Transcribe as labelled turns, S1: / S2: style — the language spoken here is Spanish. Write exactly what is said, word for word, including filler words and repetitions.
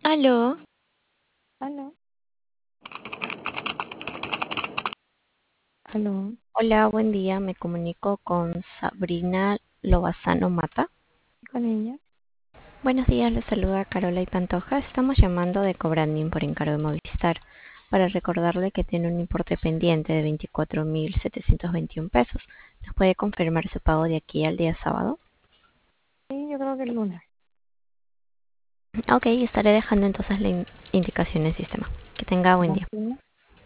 S1: Aló,
S2: Aló, aló,
S1: hola, buen día. Me comunico con Sabrina Lobazano Mata.
S2: con ella.
S1: Buenos días, les saluda Carola y Pantoja. Estamos llamando de Cobranding por encargo de Movistar para recordarle que tiene un importe pendiente de veinticuatro mil setecientos veintiún pesos. ¿Nos puede confirmar su pago de aquí al día sábado?
S2: Sí, yo creo que el lunes.
S1: Ok, estaré dejando entonces la in- indicación en el sistema. Que tenga buen día.
S2: Gracias.